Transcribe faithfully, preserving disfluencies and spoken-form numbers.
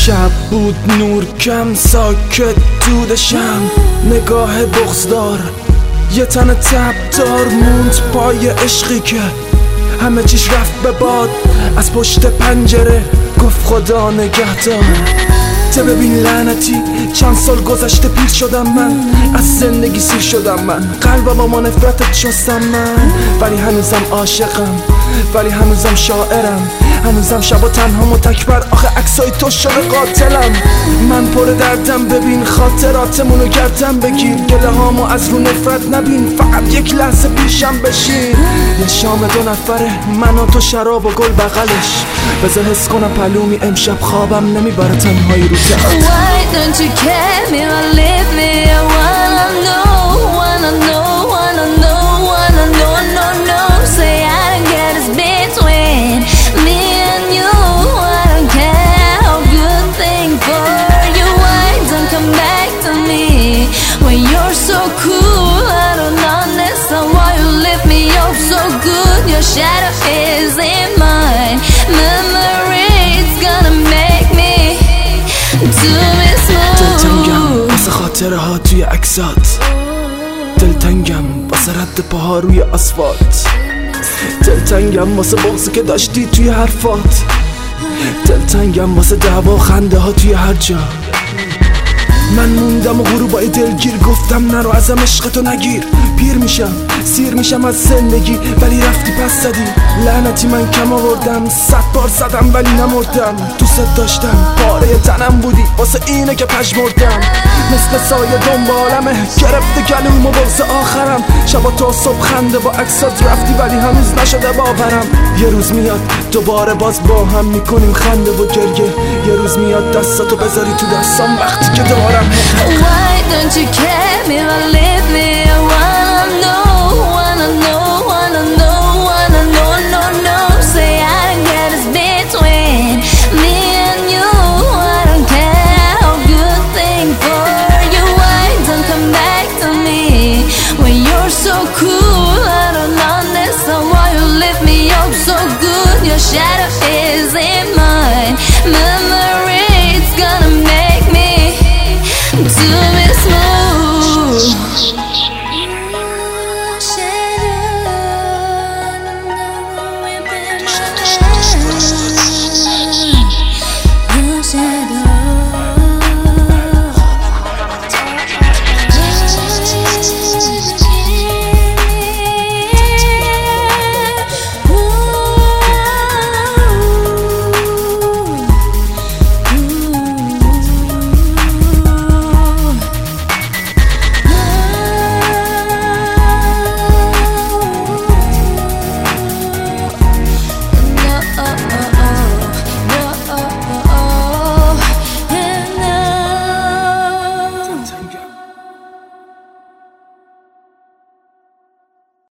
شب بود نور کم، ساکت دودشم، نگاه بغضدار، یه تن تبدار موند پای عشقی که همه چیش رفت به باد. از پشت پنجره گفت خدا نگهدار. ته ببین لعنتی چند سال گذشته پیر شدم من، از زندگی سیر شدم من، قلبم با نفرتت شستم من. ولی هنوزم عاشقم، ولی هنوزم شاعرم، هنوزم شبا تنها متکبر، آخه عکسای تو شده قاتلم. من پر دردم، ببین خاطراتمونو گردم بگیر، گله هامو از رو نفرت نبین، فقط یک لحظه پیشم بشین. یه شام دو نفره من و تو، شراب و گل بغلش، بذار حس کنم پلومی امشب خوابم نمیبره تنهایی رو تخت. Why don't you care me or leave me? I wanna know, wanna know, wanna know, wanna know, no, no. Say I don't get it's between me and you. I don't care how good thing for you. Why don't come back to me when you're so cool? I don't understand why you lift me up so good. Your shadow is in mine. Memory, it's gonna make me do me smooth. دلتنگم واسه خاطره ها توی عکسات، دلتنگم واسه رد پاها روی آسفالت، دلتنگم واسه بغضی که داشتی توی حرفات، دلتنگم واسه دعوا و خنده ها توی هر جا. من موندم و غروبای دلگیر گفتم نرو ازم عشقتو نگیر. پیر میشم، سیر میشم از زندگی، ولی رفتی پس زدی. لعنتی من کم آوردم، صد بار زدم ولی نمردم. دوست داشتم، پاره تنم بودی، واسه اینه که پژمردم. مثل سایه دنبالمه، گرفته گلوم و بغض آخرم. شبا تا صبح خنده با عکسات رفتی، ولی هنوز نشده باورم. یه روز میاد دوباره باز با هم میکنیم خنده و گریه. یه روز میاد دستاتو بذاری تو دستام وقتی که دارم. Why don't you care me or leave me? I wanna know, wanna know, wanna know, wanna know, no, no. Say I don't get it's between me and you. I don't care how good thing for you. Why don't come back to me when you're so cool? I don't understand why you lift me up so good. Your shadow